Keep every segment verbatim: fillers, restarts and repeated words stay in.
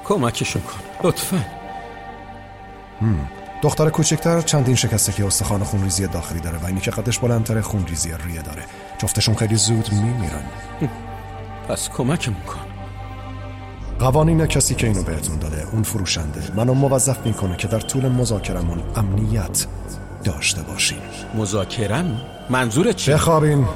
کمکشون کن لطفاً. دختر کوچکتر چندین شکستگی استخوان خونریزی داخلی داره و اینی که قدش بلندتر خونریزی ریه داره. جفتشون خیلی زود میمیرن. پس کمکمون کن. قوانین کسی که اینو بهتون داده، اون فروشنده، منو موظف میکنه که در طول مذاکرمون امنیت داشته باشیم. مذاکرم؟ منظورت چیه؟ بخوابین.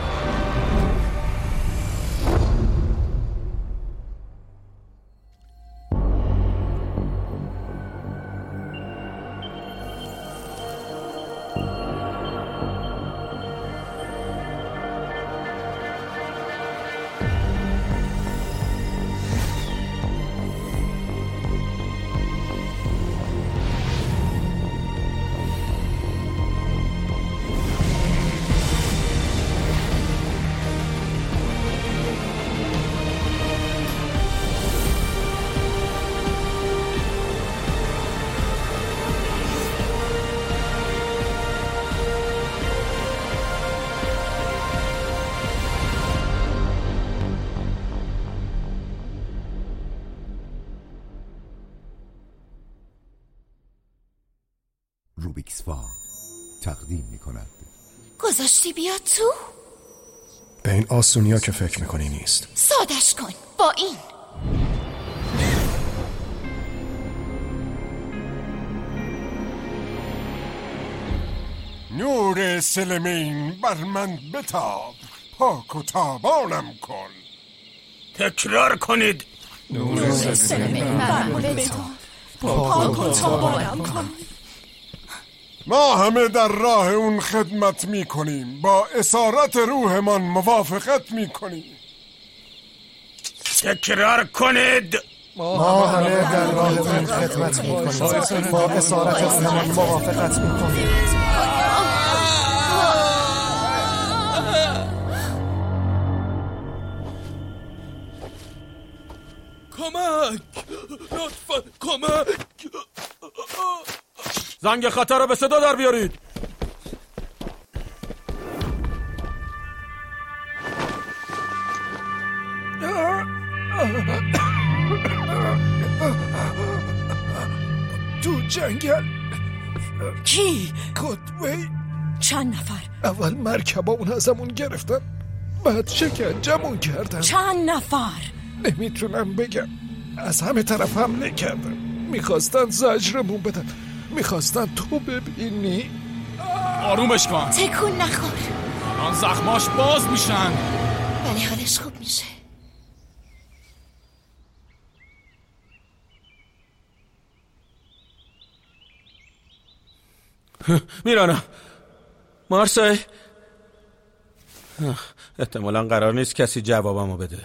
روبیکس فا تقدیم میکند. گذاشتی بیاد تو؟ به این آسونیا که فکر میکنی نیست. سادش کن با این. نور سلمین بر من بتاب، پاک و تابانم کن. تکرار کنید. نور سلمین بر من بتاب، پاک و تابانم کن. ما همه در راه اون خدمت می کنیم، با اسارت روحمان موافقت می کنیم. تکرار کنید. ما همه در راه اون خدمت می کنیم، با اسارت روحمان موافقت می کنیم. کمک، لطفاً کمک. زنگ خطر رو به صدا در بیارید. تو جنگل. کی؟ کدوی. چند نفر؟ اول مرکبا اون ازمون گرفتن، بعد شکنجمون کردن. چند نفر؟ نمیتونم بگم، از همه طرف حمله کردن، میخواستن زجرمون بدن، میخواستن تو ببینی. آرومش کن. تکون نخور. آن زخماش باز میشن. ولی حالش خوب میشه. میرانم. مارسی، احتمالاً قرار نیست کسی جوابمو بده.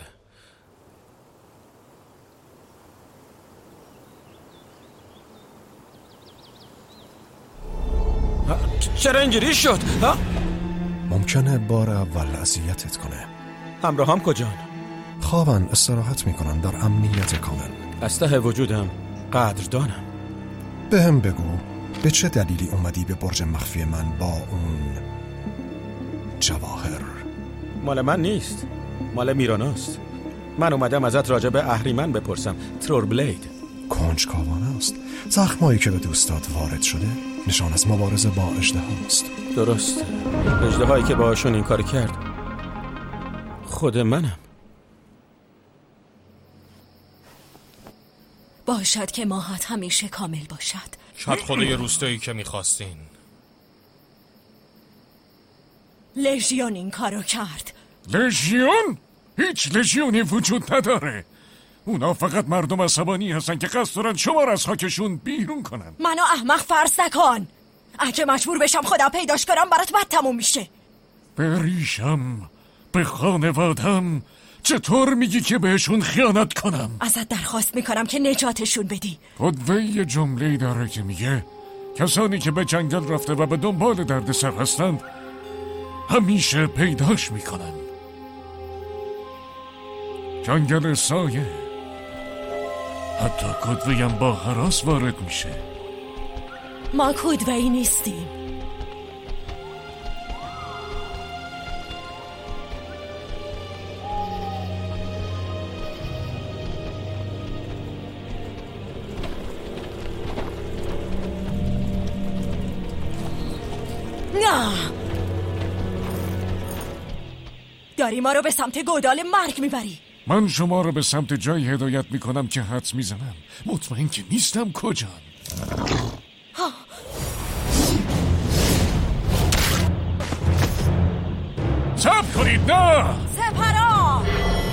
چرا اینجوری شد؟ ها؟ ممکنه بار اول اذیتت کنه. همراه هم کجان؟ خوابن، استراحت میکنن در امنیت کامل. اسلحه وجودم قدردانم. به هم بگو به چه دلیلی اومدی به برج مخفی من با اون جواهر؟ مال من نیست، مال میراناست. من اومدم ازت راجع به اهریمن بپرسم. تروربلید کنجکاوانه است. زخمایی که به دوستات وارد شده نشان از مبارزه با اژدهاست. درسته، اژدهایی که باهاشون این کار کرد خود منم. باشد که ماهت همیشه کامل باشد. شاید خدای روستایی که میخواستین. لژیون این کارو کرد. لژیون؟ هیچ لژیونی وجود نداره. اونا فقط مردم عصبانی هستن که قصد دارن شما رو از خاکشون بیرون کنن. منو احمق فرض نکن. اگه مجبور بشم خودم پیداش کنم برات بد تموم میشه. به ریشم، به خانوادم، چطور میگی که بهشون خیانت کنم؟ ازت درخواست میکنم که نجاتشون بدی. قدوه یه جمله‌ای داره که میگه کسانی که به جنگل رفته و به دنبال دردسر هستند همیشه پیداش میکنن. جنگل سایه. حتی کدوه هم با هراس وارد میشه. ما کدوهی نیستیم. داری ما رو به سمت گودال مرگ میبری. من شما رو به سمت جایی هدایت میکنم که حدس میزنم مطمئن که نیستم کجا. صبر کنید. نه سپرا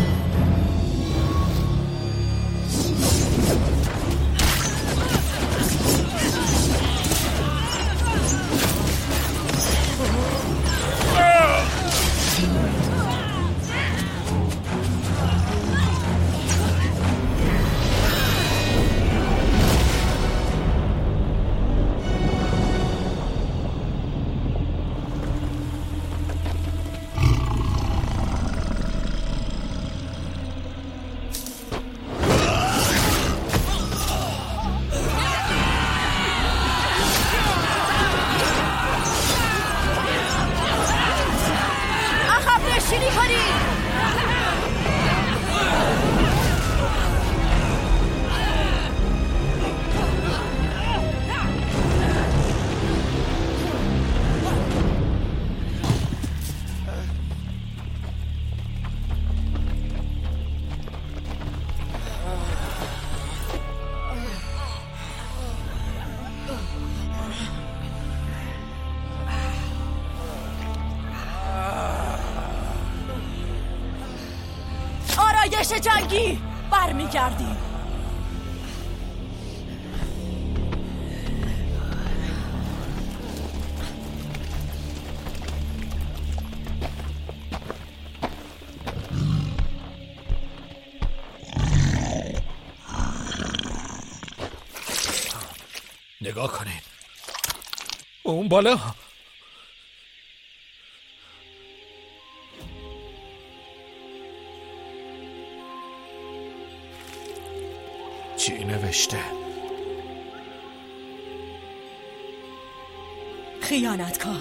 آرایش جنگی برمیگردیم. نگاه کنین اون بالا. چی نوشته؟ خیانتکار.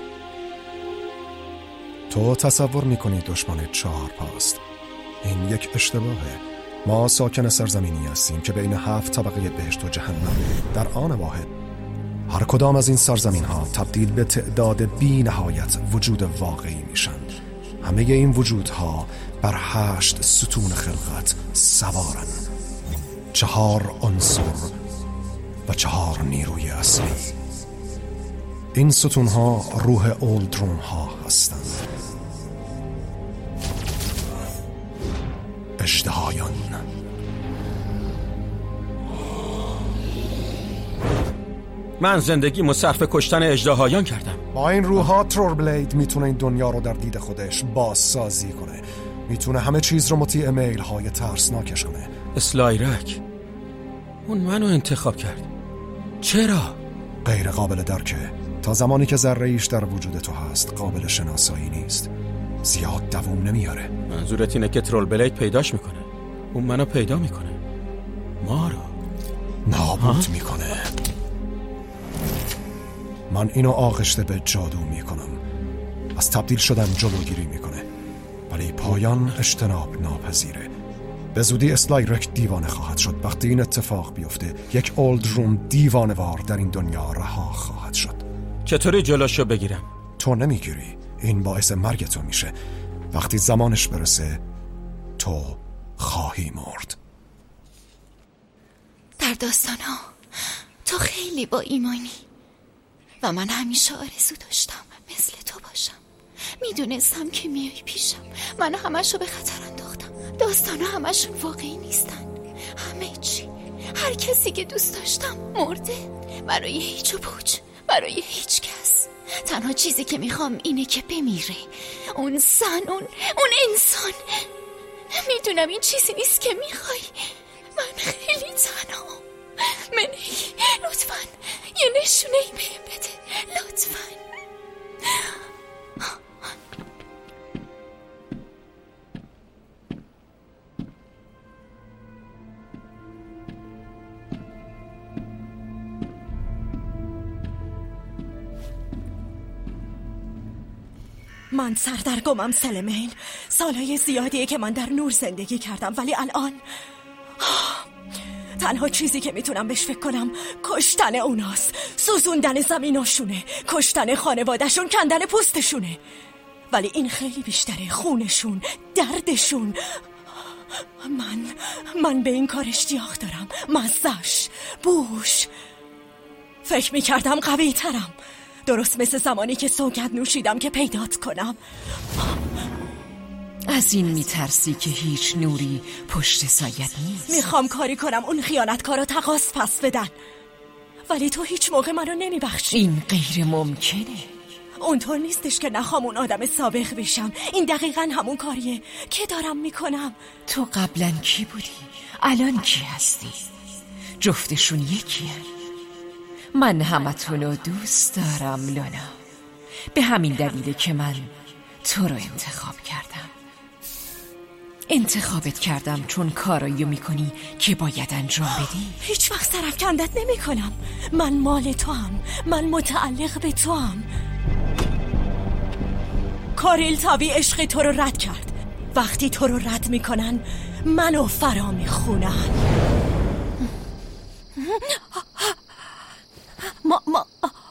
تو تصور میکنی دشمن چهار پاست. این یک اشتباهه. ما ساکن سرزمینی هستیم که بین هفت طبقه بهشت و جهنم در آن واحد. هر کدام از این سرزمین ها تبدیل به تعداد بی نهایت وجود واقعی میشن. همه این وجودها بر هشت ستون خلقت سوارن. چهار عنصر و چهار نیروی اصلی. این ستون ها روح اولدرون ها هستند. اژدهایان. من زندگیمو صرف کشتن اژدهایان کردم. با این روح‌ها تروربلید میتونه این دنیا رو در دید خودش بازسازی کنه. میتونه همه چیز رو مطیع میل های ترسناکش کنه. اسلایرک اون منو انتخاب کرد. چرا؟ غیر قابل درکه. تا زمانی که ذره ایش در وجود تو هست قابل شناسایی نیست. زیاد دوام نمیاره. منظورت اینه که تروربلید پیداش میکنه. اون منو پیدا میکنه. ما رو نابود میکنه. من اینو آغشته به جادو میکنم. از تبدیل شدن جلوگیری میکنه. ولی پایان اجتناب ناپذیره. به زودی اسلایرک دیوانه خواهد شد. وقتی این اتفاق بیفته یک اولدرون دیوانه‌وار در این دنیا رها خواهد شد. چطوری جلوشو بگیرم؟ تو نمیگیری. این باعث مرگ تو میشه. وقتی زمانش برسه تو خواهی مرد. در داستانا تو خیلی با ایمانی و من همیشه آرزو داشتم مثل تو باشم. میدونستم که میای پیشم. من همشو به خطر انداختم. داستانا همشون واقعی نیستن. همه چی، هر کسی که دوست داشتم مرده. برای هیچ و پوچ، برای هیچ کس. تنها چیزی که میخوام اینه که بمیره اون زن، اون اون انسان. میدونم این چیزی نیست که میخوای. من خیلی تنها. منی لطفاً یه نشونه ای بهم بده لطفاً. من سردرگمم سلمین. سالهای زیادیه که من در نور زندگی کردم ولی الان تنها چیزی که میتونم بهش فکر کنم کشتن اوناست. سوزوندن زمیناشونه، کشتن خانوادهشون، کندن پوستشونه. ولی این خیلی بیشتره. خونشون، دردشون. من من به این کار اشتیاق دارم. مزه‌اش، بوش. فکر میکردم قوی ترم، درست مثل زمانی که سوگند نوشیدم که پیدات کنم. از این میترسی که هیچ نوری پشت سایت نیست؟ میخوام کاری کنم اون خیانتکارا تقاص پس بدن، ولی تو هیچ موقع منو نمیبخشی. این غیر ممکنه. اونطور نیستش که نخوام اون آدم سابق بشم. این دقیقاً همون کاریه که دارم میکنم. تو قبلا کی بودی؟ الان کی هستی؟ جفتشون یکیه. من همتونو دوست دارم لونا. به همین دلیله که من تو رو انتخاب کردم. انتخابت کردم چون کارایو میکنی که باید انجام بدی. هیچ وقت سرفکندت نمی کنم. من مال تو هم. من متعلق به تو هم. کاریل تاوی عشق تو رو رد کرد. وقتی تو رو رد میکنن منو فرا میخونن. ما ما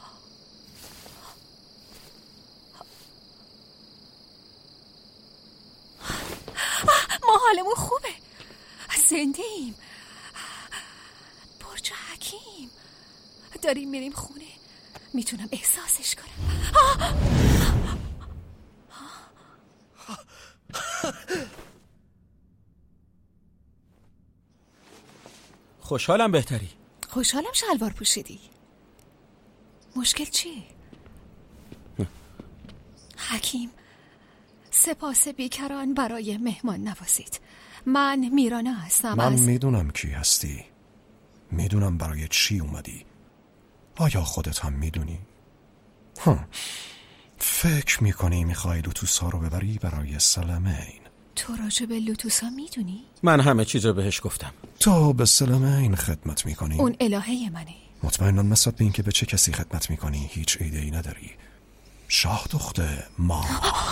ما حالمون خوبه. زنده ایم. برج حکیم. داریم میریم خونه. میتونم احساسش کنم. خوشحالم بهتری. خوشحالم شلوار پوشیدی. مشکل چیه؟ حکیم، سپاس بیکران برای مهمان نوازید. من میرانا هستم. من از... میدونم کی هستی. میدونم برای چی اومدی. آیا خودت هم میدونی؟ هم. فکر میکنی میخوای لوتوسا رو ببری برای سلمین؟ تو راجع به لوتوسا میدونی؟ من همه چیز رو بهش گفتم. تو به سلمین خدمت میکنی؟ اون الهه منه. مطمئنم نسبت به این که به چه کسی خدمت میکنی هیچ ایده ای نداری. شاه دخته ما.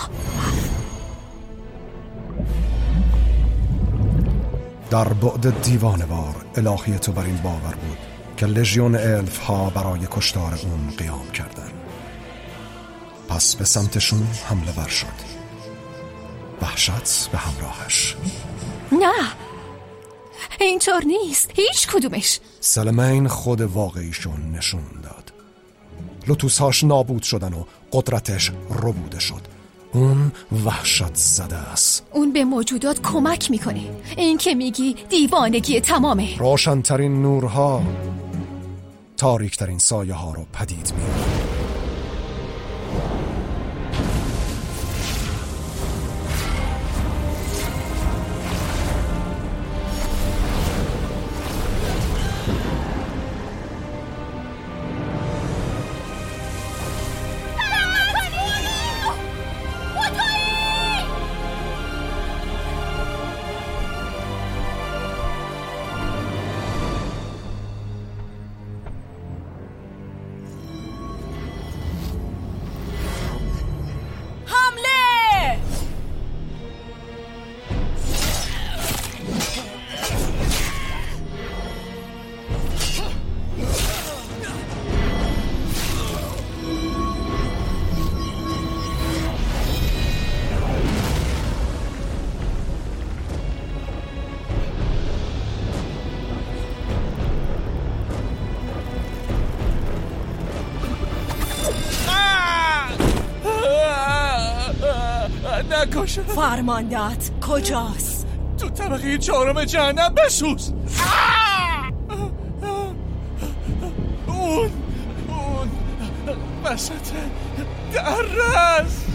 در بعد دیوانوار الهی تو بر این باور بود که لژیون الف ها برای کشتار اون قیام کردن. پس به سمتشون حمله ور شد. وحشت به همراهش. نه، اینطور نیست. هیچ کدومش. سلمین خود واقعیشون نشون داد. لوتوسهاش نابود شدن و قدرتش ربوده شد. اون وحشت زده است. اون به موجودات کمک میکنه. این که میگی دیوانگی تمامه. روشن‌ترین نورها تاریک‌ترین سایه ها رو پدید میاره. فرمانده‌ات کجاست؟ تو طبقه چهارم جهنم بسوز. اون اون وسط درست.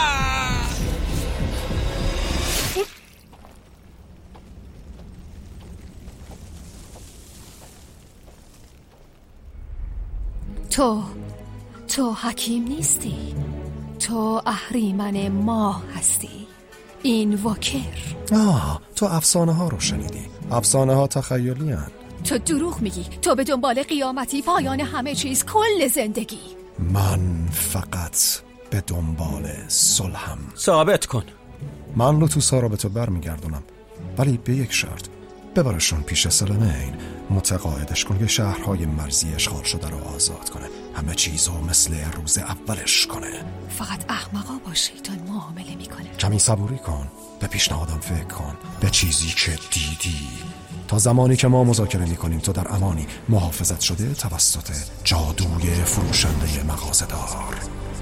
تو تو حکیم نیستی. تو اهریمن ما هستی. این واکر. آه، تو افسانه ها رو شنیدی. افسانه ها تخیلی هن. تو دروغ میگی. تو به دنبال قیامتی، پایان همه چیز، کل زندگی. من فقط به دنبال صلحم. ثابت کن. من لوتوسا رو به تو برمیگردونم، ولی به یک شرط. ببرشون پیش سلمین، متقاعدش کن که شهرهای مرزی اشغال شده رو آزاد کنه، همه چیزو مثل روز اولش کنه. فقط احمقا با شیطان معامله میکنه. کمی صبوری کن، به پیشنهادم فکر کن، به چیزی که دیدی. تا زمانی که ما مذاکره میکنیم تو در امانی محافظت شده توسط جادوی فروشنده مغازه‌دار.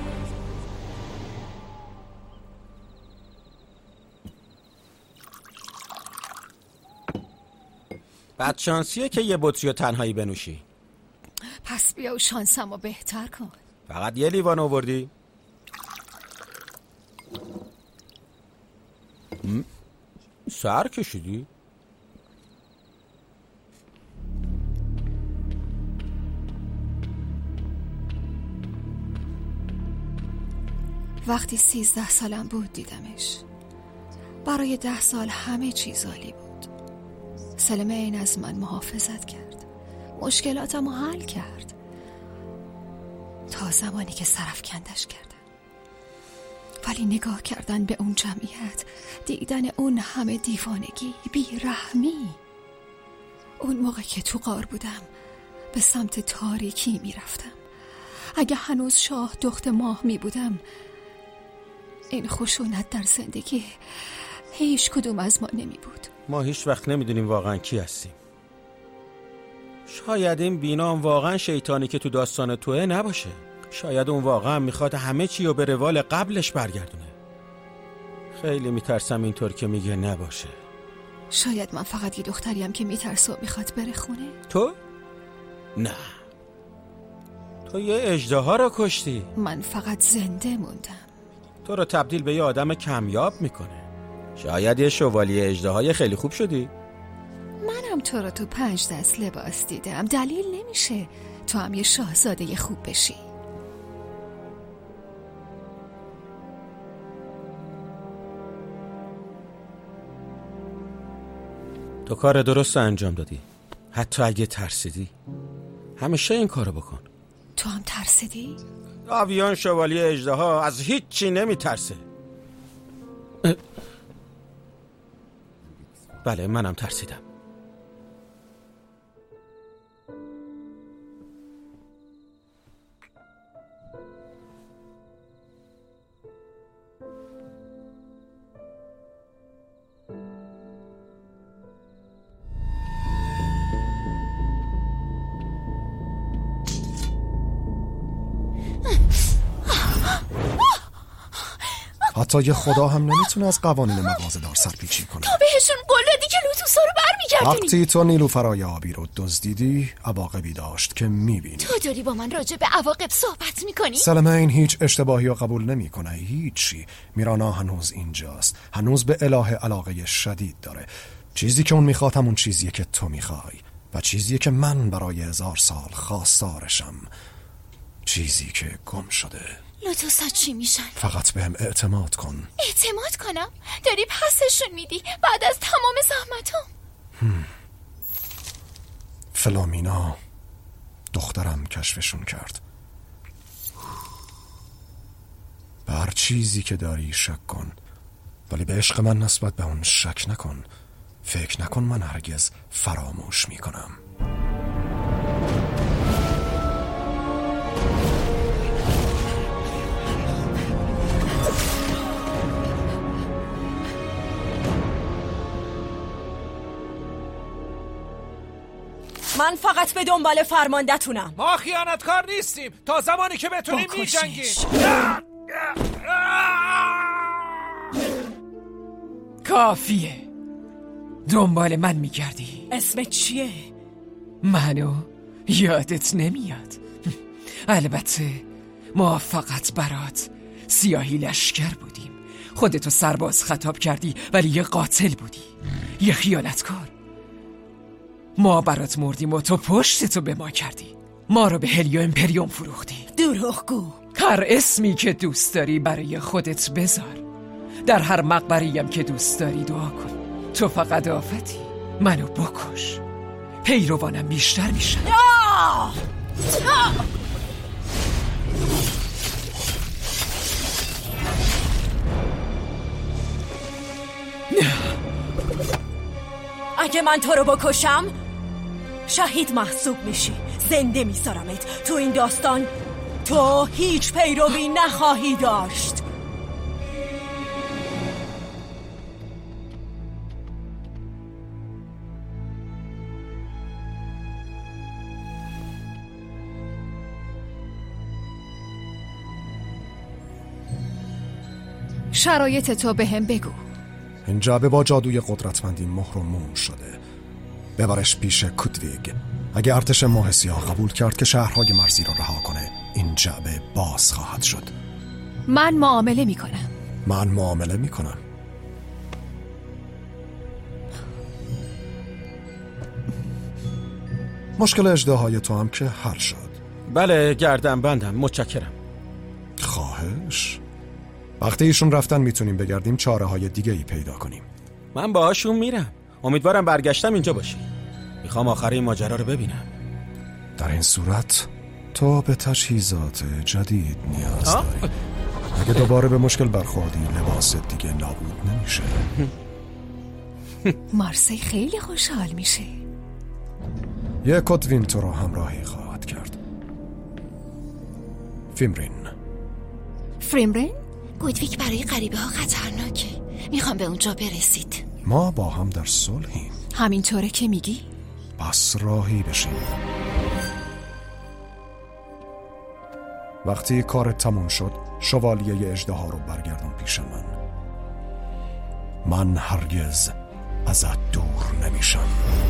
بد شانسیه که یه بطری و تنهایی بنوشی. پس بیا و شانسمو بهتر کن. فقط یه لیوان آوردی؟ سر کشیدی؟ وقتی سیزده سالم بود دیدمش. برای ده سال همه چیز عالی بود. سلمین از من محافظت کرد، مشکلاتمو حل کرد، تا زمانی که سرفکندش کردم. ولی نگاه کردن به اون جمعیت، دیدن اون همه دیوانگی، بیرحمی. اون موقع که تو غار بودم به سمت تاریکی میرفتم. اگه هنوز شاه دخت ماه می بودم، این خشونت در زندگی هیچ کدوم از ما نمی بود. ما هیچ وقت نمیدونیم واقعا کی هستیم. شاید این بینام واقعا شیطانی که تو داستان توه نباشه. شاید اون واقعا میخواد همه چی رو به روال قبلش برگردونه. خیلی میترسم اینطور که میگه نباشه. شاید من فقط یه دختریم که میترسه و میخواد بره خونه. تو؟ نه، تو یه اژدها رو کشتی. من فقط زنده موندم. تو رو تبدیل به یه آدم کمیاب میکنه. شاید یه شوالیه اژدهای خیلی خوب شدی. منم تو رو تو پنج دست لباس دیدم. دلیل نمیشه تو هم یه شاهزاده خوب بشی. تو کار درست انجام دادی، حتی اگه ترسیدی. همیشه این کارو بکن. تو هم ترسیدی؟ آویان شوالیه اژدها از هیچ چی نمی ترسه. بله، منم ترسیدم. حتی یه خدا هم نمیتونه از قوانین مغازه‌دار سرپیچی کنه. تو بهشون قول دادی که لوتوسا رو برمیگردونی. وقتی تو نیلوفرای آبی رو دزدیدی، عواقبی داشت که میبینی. تو داری با من راجع به عواقب صحبت میکنی؟ سلمین هیچ اشتباهی رو قبول نمیکنه. هیچی. میرانا هنوز اینجاست، هنوز به الهه علاقه شدید داره. چیزی که اون میخواد همون چیزیه که تو میخوای و چیزیه که من برای هزار سال خواستارشم. چیزی که گم شده. لوتوسا چی میشن؟ فقط بهم اعتماد کن. اعتماد کنم؟ داری پسشون میدی بعد از تمام زحمتام. فلومینا دخترم کشفشون کرد. به هر چیزی که داری شک کن، ولی به عشق من نسبت به اون شک نکن. فکر نکن من هرگز فراموش میکنم. من فقط به دنبال فرمانده‌تونم. ما خیانتکار نیستیم تا زمانی که بتونیم میجنگیم. کافیه. دنبال من میگردی. اسمت چیه؟ منو یادت نمیاد. البته ما فقط برات سیاهی لشکر بودیم. خودتو سرباز خطاب کردی ولی یه قاتل بودی، یه خیانتکار. ما برات مردیم و تو پشتتو به ما کردی. ما رو به هلیو امپریوم فروختی. دروغگو. هر اسمی که دوست داری برای خودت بذار. در هر مقبره‌ایم که دوست داری دعا کن. تو فقط آفتی. منو بکش. پیروانم بیشتر میشن. آه! آه! اگه من تو رو بکشم شهید محسوب میشی، زنده میذارمت. تو این داستان تو هیچ پیروی نخواهی داشت. شرایط تو به هم بگو. این جعبه با جادوی قدرتمندی مهر و موم شده. ببرش پیش کودویگ. اگه ارتش ماه سیاه قبول کرد که شهرهای مرزی رو رها کنه، این جعبه باز خواهد شد. من معامله میکنم. من معامله میکنم. مشکل اژدهای تو هم که حل شد. بله گردن بندم، متشکرم. خواهش. وقتی ایشون رفتن میتونیم بگردیم چاره های دیگه ای پیدا کنیم. من باهاشون میرم. امیدوارم برگشتم اینجا باشی. میخوام آخر این ماجرا رو ببینم. در این صورت تو به تجهیزات جدید نیاز داری. اگه دوباره به مشکل برخوردی لباس دیگه نابود نمیشه. مارسی خیلی خوشحال میشه. یه کودوین تو رو همراهی خواهد کرد. فیمرین. فریمرین؟ کودویگ برای غریبه ها خطرناکه. میخوام به اونجا برسید. ما با هم در صلحیم. همینطوره که میگی؟ پس راهی بشیم. وقتی کارت تموم شد شوالیه اژدها رو برگردون پیش من. من هرگز ازت دور نمیشم.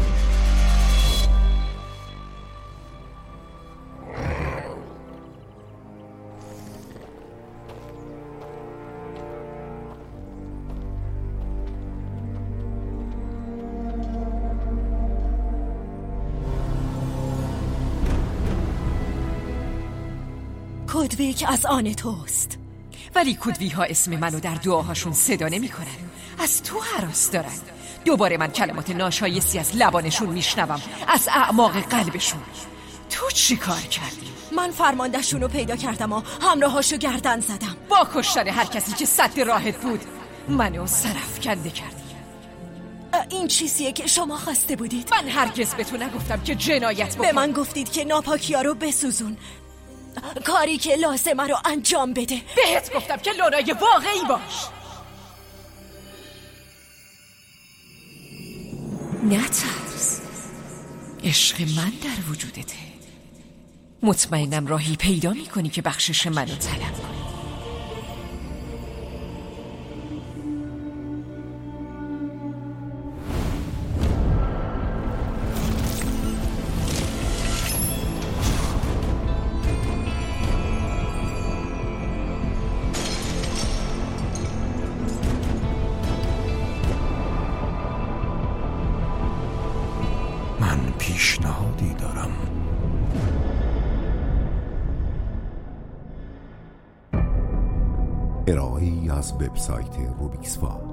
کودویگ از آن توست. ولی کودوی ها اسم منو در دعاهاشون صدا نمی کنن. از تو هراس دارن. دوباره من کلمات ناشایستی از لبانشون میشنوم، از اعماق قلبشون. تو چی کار کردی؟ من فرماندهشون رو پیدا کردم و همراهاشو گردن زدم. با کشتن هر کسی که سد راهت بود منو سرفکنده کردی. این چیزیه که شما خواسته بودید. من هرگز به تو نگفتم که جنایت بکن. به من گفتید که ناپاکی‌ها رو بسوزون، کاری که لازمه رو انجام بده. بهت گفتم که لونای واقعی باش. نترس، عشق من در وجودته. مطمئنم راهی پیدا میکنی که بخشش منو طلب کنی. پیشنهادی دارم. ارائه‌ای از وبسایت روبیکسوا.